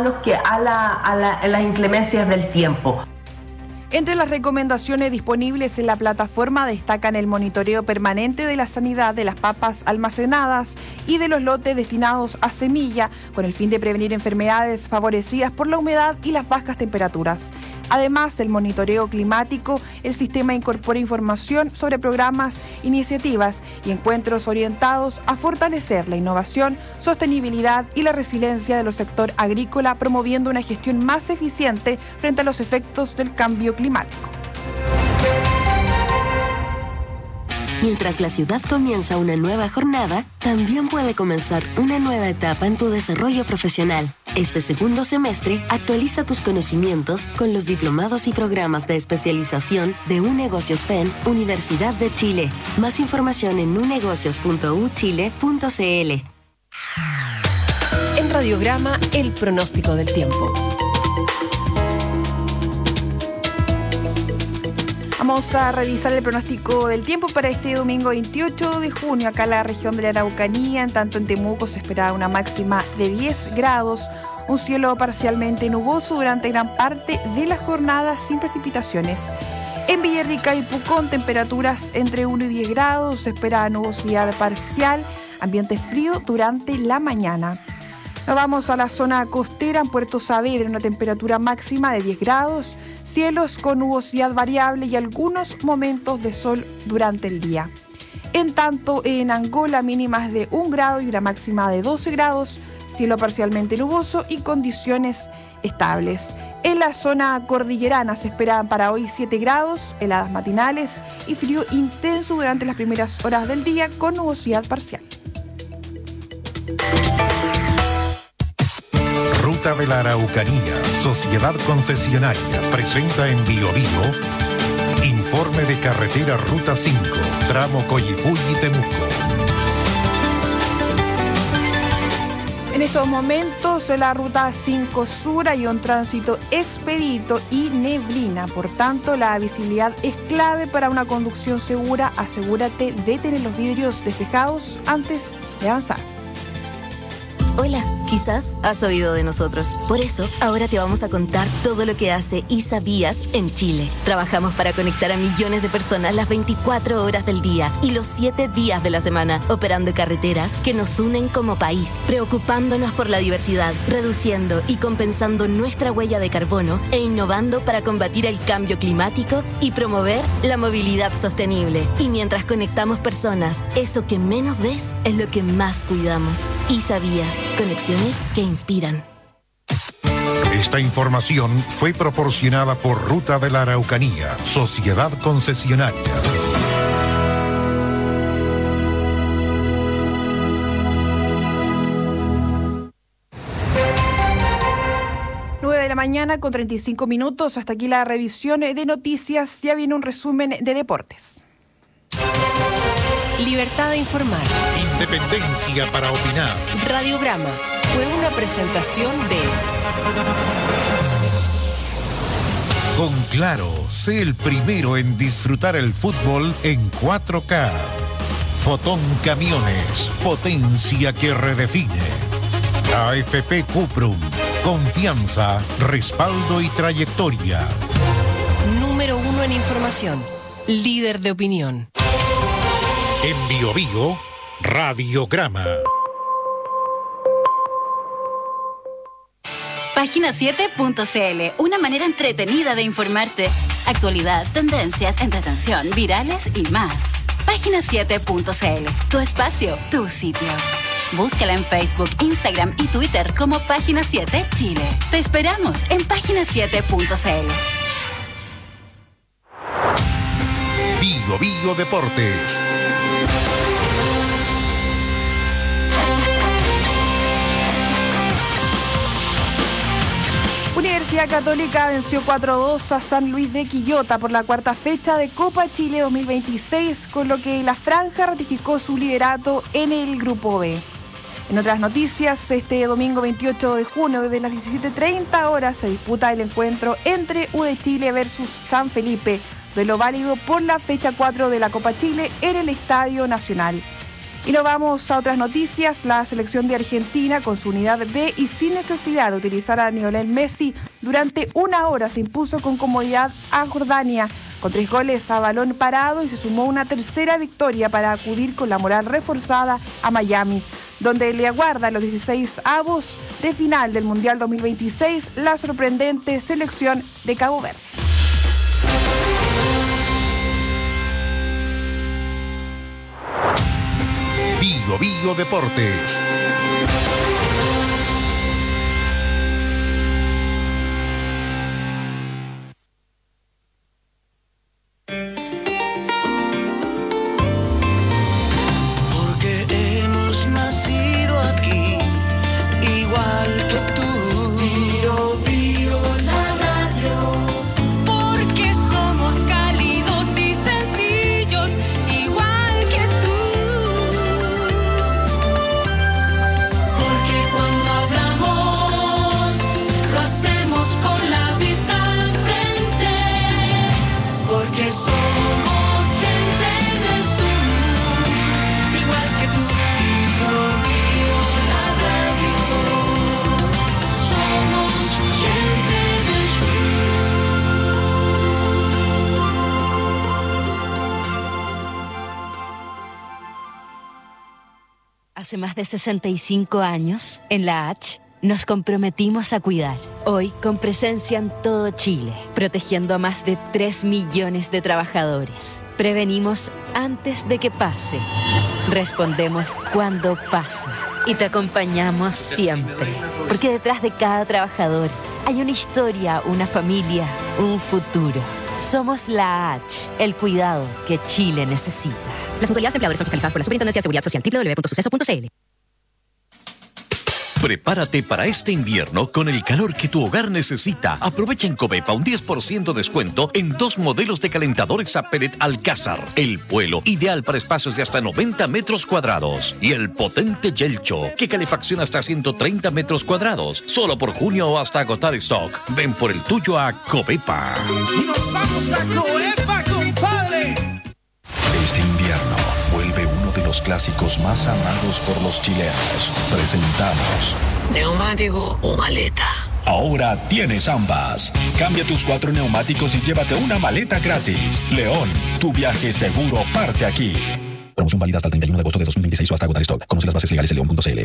las inclemencias del tiempo. Entre las recomendaciones disponibles en la plataforma destacan el monitoreo permanente de la sanidad de las papas almacenadas y de los lotes destinados a semilla, con el fin de prevenir enfermedades favorecidas por la humedad y las bajas temperaturas. Además, el monitoreo climático, el sistema incorpora información sobre programas, iniciativas y encuentros orientados a fortalecer la innovación, sostenibilidad y la resiliencia del sector agrícola, promoviendo una gestión más eficiente frente a los efectos del cambio climático. Mientras la ciudad comienza una nueva jornada, también puede comenzar una nueva etapa en tu desarrollo profesional. Este segundo semestre, actualiza tus conocimientos con los diplomados y programas de especialización de UNegocios FEN, Universidad de Chile. Más información en unegocios.uchile.cl. En Radiograma, el pronóstico del tiempo. Vamos a revisar el pronóstico del tiempo para este domingo 28 de junio, acá en la región de la Araucanía. En tanto en Temuco se espera una máxima de 10 grados, un cielo parcialmente nuboso durante gran parte de la jornada sin precipitaciones. En Villarrica y Pucón, temperaturas entre 1 y 10 grados, se espera nubosidad parcial, ambiente frío durante la mañana. Nos vamos a la zona costera, en Puerto Saavedra, una temperatura máxima de 10 grados, cielos con nubosidad variable y algunos momentos de sol durante el día. En tanto, en Angola mínimas de 1 grado y una máxima de 12 grados, cielo parcialmente nuboso y condiciones estables. En la zona cordillerana se esperan para hoy 7 grados, heladas matinales y frío intenso durante las primeras horas del día con nubosidad parcial. Ruta de la Araucanía, Sociedad Concesionaria, presenta en Biobío informe de carretera Ruta 5, tramo Coyipulli-Temuco. En estos momentos la Ruta 5 Sur hay un tránsito expedito y neblina, por tanto la visibilidad es clave para una conducción segura. Asegúrate de tener los vidrios despejados antes de avanzar. Hola, quizás has oído de nosotros. Por eso, ahora te vamos a contar todo lo que hace ISA Vías en Chile. Trabajamos para conectar a millones de personas las 24 horas del día y los 7 días de la semana, operando carreteras que nos unen como país, preocupándonos por la diversidad, reduciendo y compensando nuestra huella de carbono e innovando para combatir el cambio climático y promover la movilidad sostenible. Y mientras conectamos personas, eso que menos ves es lo que más cuidamos. ISA Vías. Conexiones que inspiran. Esta información fue proporcionada por Ruta de la Araucanía, Sociedad Concesionaria. De la mañana con 35 minutos. Hasta aquí la revisión de noticias. Ya viene un resumen de deportes. Libertad de informar. Independencia para opinar. Radiograma fue una presentación de... Con Claro, sé el primero en disfrutar el fútbol en 4K. Fotón Camiones, potencia que redefine. AFP Cuprum, confianza, respaldo y trayectoria. Número 1 en información, líder de opinión. En Biobío, Radiograma. Página7.cl, una manera entretenida de informarte. Actualidad, tendencias, entretención, virales y más. Página7.cl, tu espacio, tu sitio. Búscala en Facebook, Instagram y Twitter como Página 7 Chile. Te esperamos en Página7.cl. Biobío Deportes. Universidad Católica venció 4-2 a San Luis de Quillota por la cuarta fecha de Copa Chile 2026, con lo que la franja ratificó su liderato en el Grupo B. En otras noticias, este domingo 28 de junio, desde las 17:30 horas, se disputa el encuentro entre U de Chile versus San Felipe, duelo válido por la fecha 4 de la Copa Chile en el Estadio Nacional. Y nos vamos a otras noticias. La selección de Argentina, con su unidad B y sin necesidad de utilizar a Lionel Messi, durante 1 hora se impuso con comodidad a Jordania, con 3 goles a balón parado, y se sumó una tercera victoria para acudir con la moral reforzada a Miami, donde le aguarda los 16avos de final del Mundial 2026 la sorprendente selección de Cabo Verde. Biobío Deportes. Porque hemos nacido aquí, igual que tú. Bio, bio, la radio. Porque somos cálidos y sencillos, igual que tú. Porque cuando hablamos, lo hacemos con la vista al frente. Porque somos gente del sur, igual que tú. Bio, bio, la radio. Somos gente del Hace más de 65 años, en la H, nos comprometimos a cuidar. Hoy con presencia en todo Chile, protegiendo a más de 3 millones de trabajadores. Prevenimos antes de que pase. Respondemos cuando pasa. Y te acompañamos siempre. Porque detrás de cada trabajador hay una historia, una familia, un futuro. Somos la H, el cuidado que Chile necesita. Las mutualidades empleadores son fiscalizadas por la Superintendencia de Seguridad Social, www.suceso.cl. Prepárate para este invierno con el calor que tu hogar necesita. Aprovecha en Covepa un 10% descuento en 2 modelos de calentadores a pellet Alcázar. El Puelo, ideal para espacios de hasta 90 metros cuadrados. Y el potente Yelcho, que calefacciona hasta 130 metros cuadrados. Solo por junio o hasta agotar stock. Ven por el tuyo a Covepa. ¡Nos vamos a Covepa, compadre! Este invierno vuelve uno de los clásicos más amados por los chilenos. Presentamos ¿Neumático o maleta? Ahora tienes ambas. Cambia tus 4 neumáticos y llévate una maleta gratis. León, tu viaje seguro parte aquí. Promoción válida hasta el 31 de agosto de 2026 o hasta agotar stock. Conoce las bases legales en león.cl.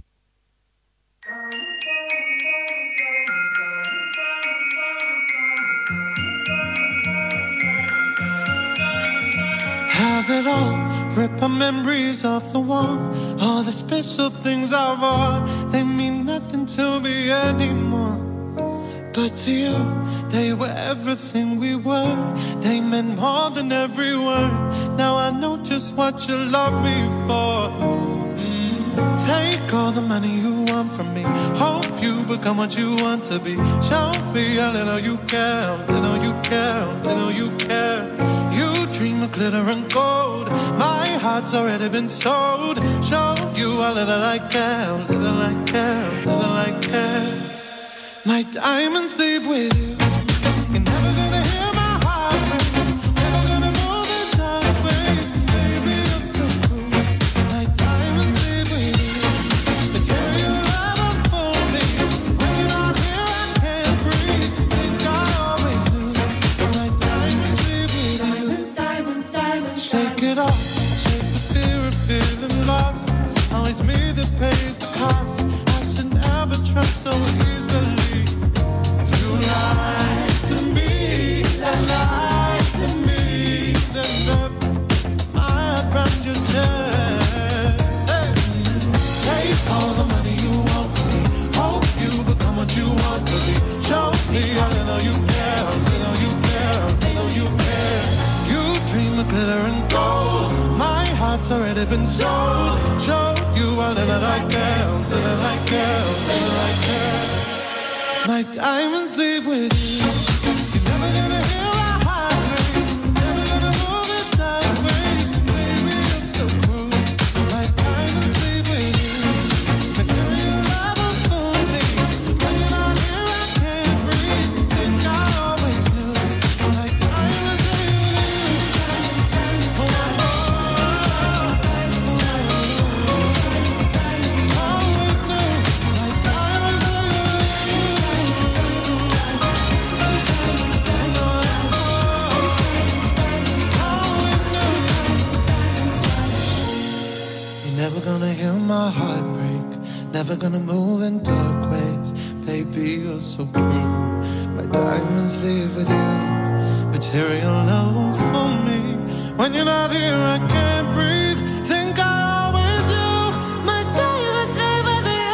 Have it all, rip the memories off the wall. All the special things I bought, they mean nothing to me anymore. But to you, they were everything we were. They meant more than every word. Now I know just what you love me for. Take all the money you want from me. Hope you become what you want to be. Show me a little you care, little you care, little you care. You dream of glitter and gold. My heart's already been sold. Show you a little I care, little I care, little I care. My diamonds leave with you. You're never gonna hear my heart break. Never gonna move in dark ways. Baby, you're so cool. My diamonds leave with you. Material love unfold me. When you're not here, I can't breathe. Think I always knew. My diamonds leave with you. Diamonds, diamonds, shake it off. Shake the fear of feeling lost. Always me that pays the cost. I should never trust so easily. Glitter and gold. My heart's already been sold. Show you a little I care, little I care, little I care. My diamonds leave with you. You're never gonna hear a heart break. Never gonna move it dark ways. Baby, you're so cruel. My diamonds leave with you. Material love unfold me. When you're not here, I can't breathe. Think I always knew. My diamonds leave with you. Never gonna hear my heart break. Never gonna move in dark ways. Baby, you're so cruel. My diamonds leave with you. Material love for me. When you're not here, I can't breathe. Think I always knew. My diamonds leave with you.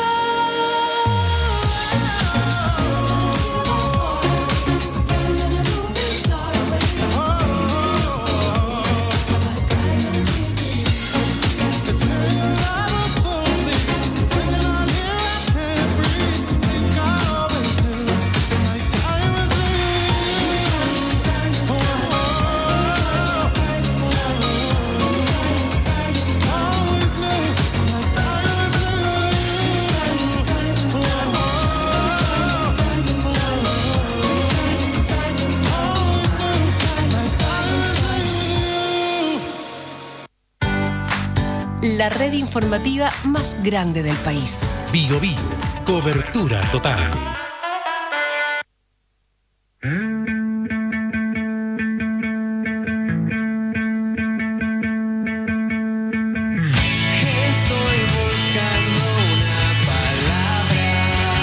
La red informativa más grande del país. Bio Bio, cobertura total. Estoy buscando una palabra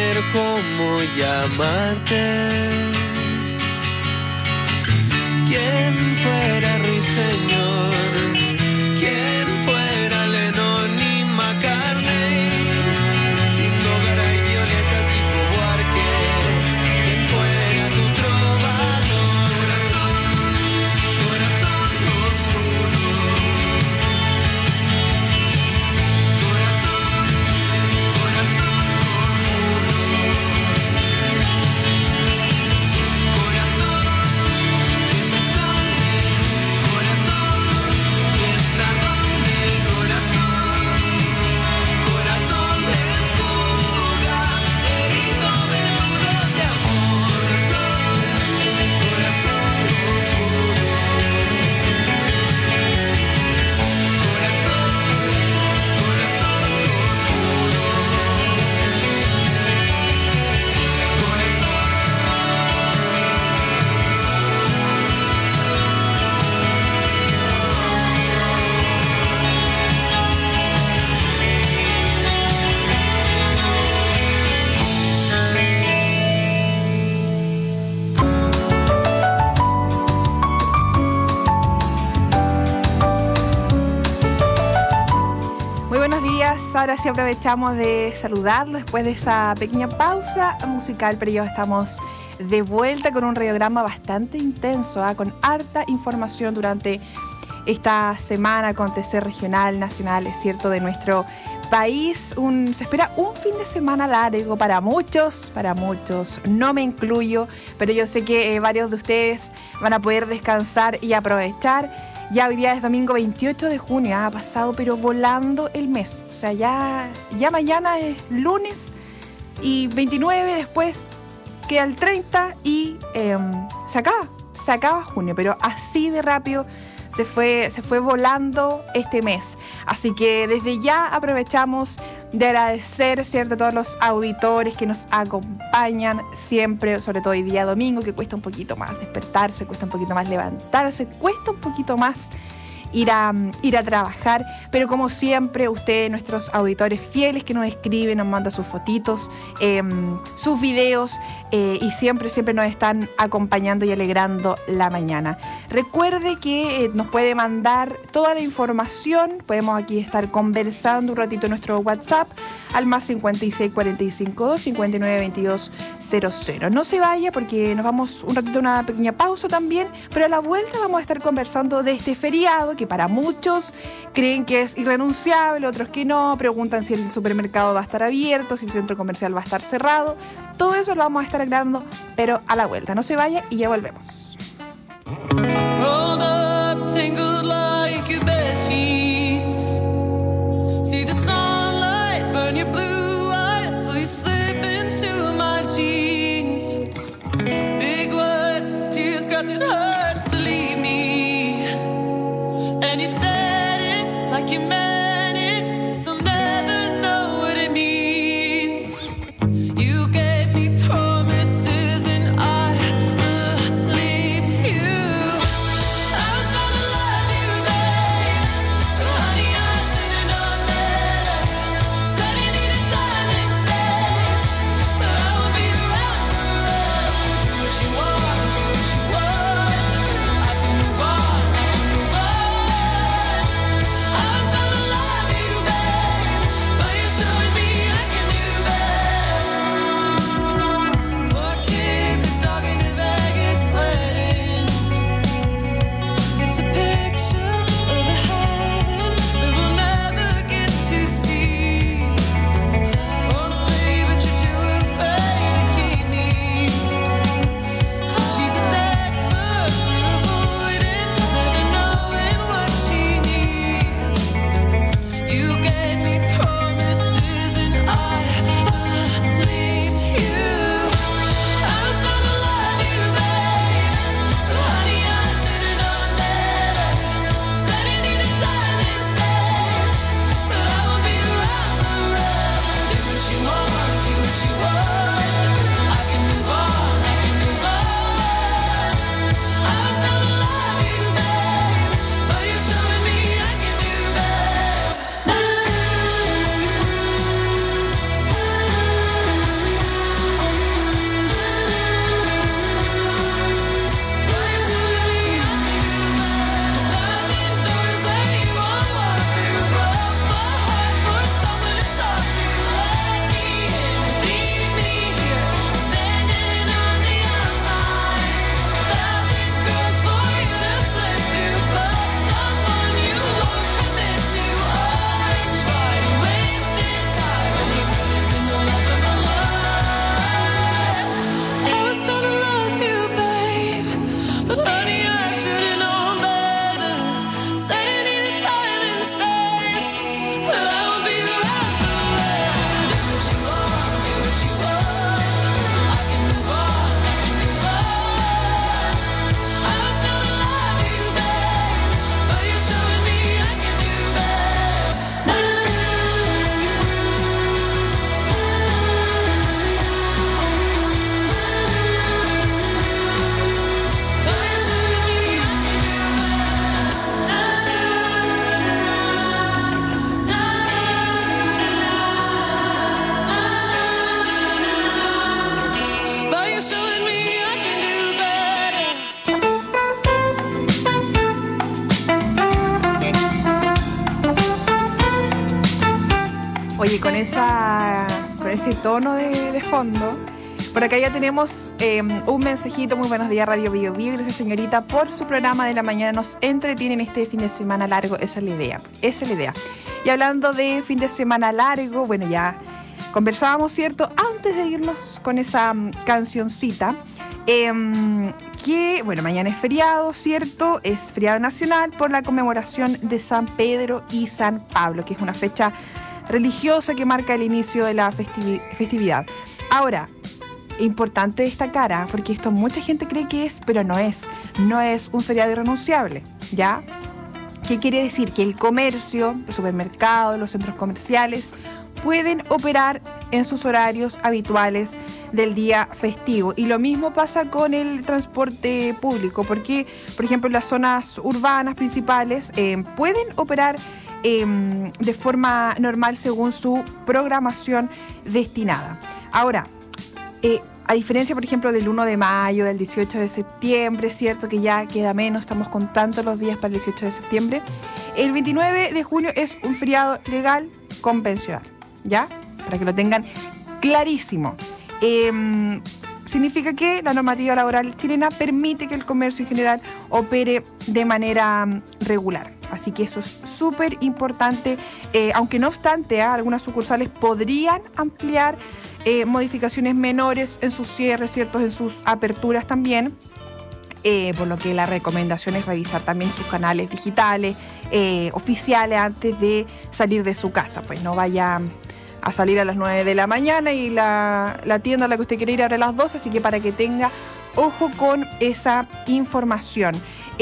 saber cómo llamarte. ¿Quién fuera Ruiseñor? ¿Quién fuera Lennon y McCartney? Sin Nogara y Violeta, Chico Buarque. ¿Quién fuera tu trovador? Corazón, corazón oscuro. Corazón, corazón oscuro. Corazón que se esconde, corazón que está donde, corazón, corazón en fuga, herido de nudos de amor, corazón, corazón oscuro, corazón, corazón Muy buenos días, ahora sí aprovechamos de saludarlo después de esa pequeña pausa musical, pero ya estamos de vuelta con un radiograma bastante intenso, con harta información durante esta semana, acontecer regional, nacional, es cierto, de nuestro país. Se espera un fin de semana largo para muchos, no me incluyo, pero yo sé que varios de ustedes van a poder descansar y aprovechar. Ya hoy día es domingo 28 de junio, ha pasado pero volando el mes. O sea, ya mañana es lunes y 29, después queda el 30 y se acaba junio. Pero así de rápido se fue volando este mes. Así que desde ya aprovechamos de agradecer, ¿cierto?, a todos los auditores que nos acompañan siempre, sobre todo hoy día domingo, que cuesta un poquito más despertarse, cuesta un poquito más levantarse, cuesta un poquito más ir a trabajar, pero como siempre ustedes, nuestros auditores fieles que nos escriben, nos mandan sus fotitos, sus videos y siempre nos están acompañando y alegrando la mañana. Recuerde que nos puede mandar toda la información, podemos aquí estar conversando un ratito en nuestro WhatsApp al más 56 45 2 59 22 00. No se vaya porque nos vamos un ratito a una pequeña pausa también, pero a la vuelta vamos a estar conversando de este feriado que para muchos creen que es irrenunciable, otros que no, preguntan si el supermercado va a estar abierto, si el centro comercial va a estar cerrado. Todo eso lo vamos a estar aclarando, pero a la vuelta. No se vaya y ya volvemos. Rolled up, tangled like your bed sheets. See the sunlight burn your blue eyes while you slip into my jeans. Big words, tears, 'cause it hurts to leave me. And you said it like you meant it. Guess I'll never know what it means. You gave me promises and I believed you. I was gonna love you, babe. Oye, con ese tono de fondo, por acá ya tenemos un mensajito. Muy buenos días, Radio Bio Bio. Gracias, señorita, por su programa de la mañana. Nos entretienen este fin de semana largo. Esa es la idea. Y hablando de fin de semana largo, bueno, ya conversábamos, ¿cierto? Antes de irnos con esa cancioncita, que, bueno, mañana es feriado, ¿cierto? Es feriado nacional por la conmemoración de San Pedro y San Pablo, que es una fecha religiosa que marca el inicio de la festividad. Ahora, importante destacar, porque esto mucha gente cree que es, pero no es un feriado irrenunciable, ¿ya? ¿Qué quiere decir? Que el comercio, los supermercados, los centros comerciales pueden operar en sus horarios habituales del día festivo. Y lo mismo pasa con el transporte público, porque, por ejemplo, en las zonas urbanas principales pueden operar de forma normal según su programación destinada. Ahora, a diferencia, por ejemplo, del 1 de mayo, del 18 de septiembre, ¿cierto? Que ya queda menos, estamos contando los días para el 18 de septiembre. El 29 de junio es un feriado legal convencional, ¿ya? Para que lo tengan clarísimo. Significa que la normativa laboral chilena permite que el comercio en general opere de manera regular. Así que eso es súper importante, aunque no obstante, algunas sucursales podrían ampliar modificaciones menores en sus cierres, ¿cierto? En sus aperturas también, por lo que la recomendación es revisar también sus canales digitales oficiales antes de salir de su casa. Pues no vaya a salir a las 9 de la mañana y la tienda a la que usted quiere ir abre a las 12, así que para que tenga ojo con esa información.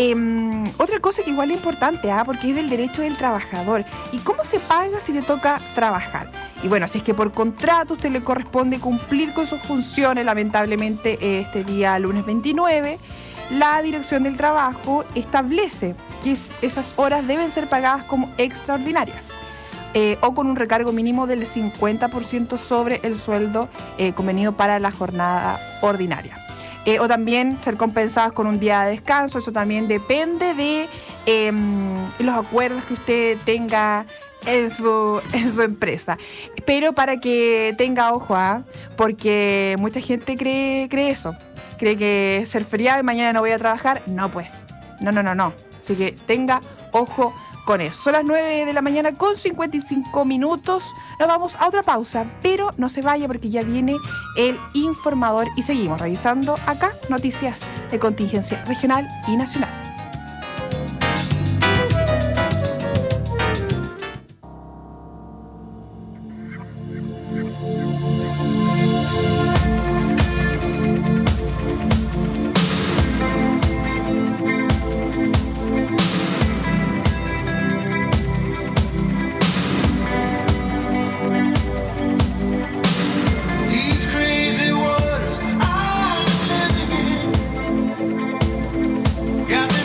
Otra cosa que igual es importante, porque es del derecho del trabajador. ¿Y cómo se paga si le toca trabajar? Y bueno, si es que por contrato usted le corresponde cumplir con sus funciones, lamentablemente este día lunes 29, la Dirección del Trabajo establece que esas horas deben ser pagadas como extraordinarias. O con un recargo mínimo del 50% sobre el sueldo convenido para la jornada ordinaria. O también ser compensadas con un día de descanso. Eso también depende de los acuerdos que usted tenga en su empresa. Pero para que tenga ojo, porque mucha gente cree eso. Cree que ser feriado y mañana no voy a trabajar. No, pues. No. Así que tenga ojo con eso. Son las 9 de la mañana con 55 minutos. Nos vamos a otra pausa, pero no se vaya porque ya viene el informador y seguimos revisando acá noticias de contingencia regional y nacional. Got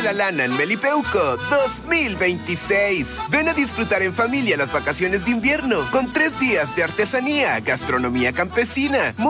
la Lana en Melipeuco 2026. Ven a disfrutar en familia las vacaciones de invierno con 3 días de artesanía, gastronomía campesina,